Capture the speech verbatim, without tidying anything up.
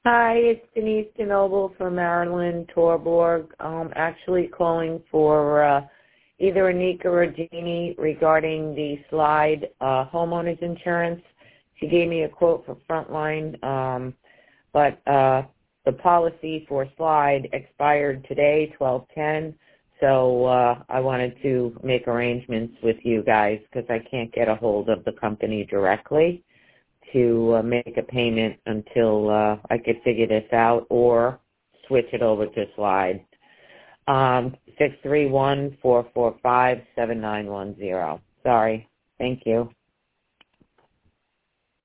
Hi, it's Denise DeNoble from Maryland, Torborg. Um, actually calling for uh, either Anika or Jeannie regarding the Slide uh, homeowners insurance. She gave me a quote for Frontline, um, but uh, the policy for Slide expired today, twelve ten. So uh, I wanted to make arrangements with you guys because I can't get a hold of the company directly to uh, make a payment until uh, I could figure this out or switch it over to Slide. Um, six three one, four four five, seven nine one zero. Sorry. Thank you.